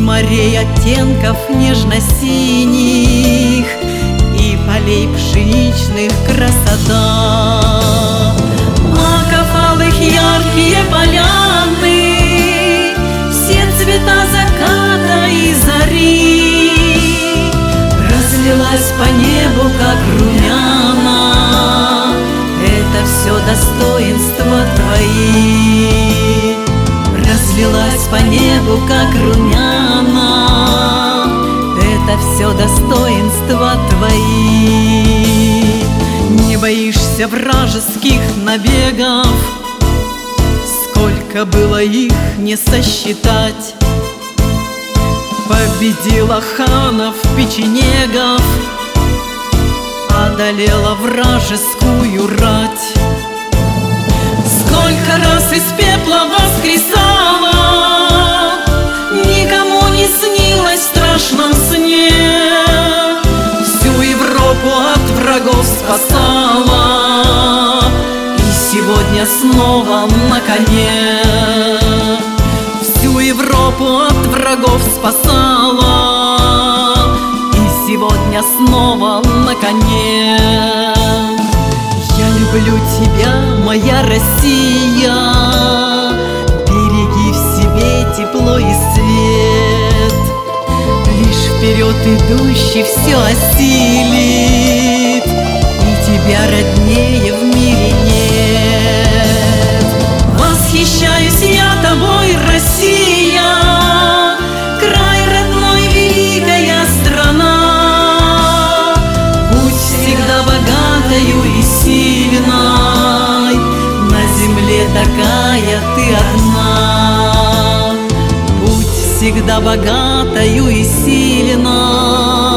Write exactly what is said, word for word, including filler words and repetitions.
морей оттенков нежно-синих, и полей пшеничных красота. Маков алых яркие поляны, все цвета заката и зари. Разлилась по небу, как румяна, это все достоинства твои. Разлилась по небу, как румяна, это все достоинства твои. Не боишься вражеских набегов, сколько было их не сосчитать. Победила ханов, печенегов, одолела вражескую рать. Сколько раз из пепла воскресала, никому не снилось в страшном сне. Всю Европу от врагов спасала, и сегодня снова на коне. Всю Европу от врагов спасала, и сегодня снова на коне. Я люблю тебя, моя Россия, береги в себе тепло и свет. Лишь вперед идущий все осилит, и тебя роднее в мире нет. Восхищаюсь я тобой, Россия, край родной, великая страна. Будь всегда богатою и сильной, на земле такая ты одна. Будь всегда богатою и сильной,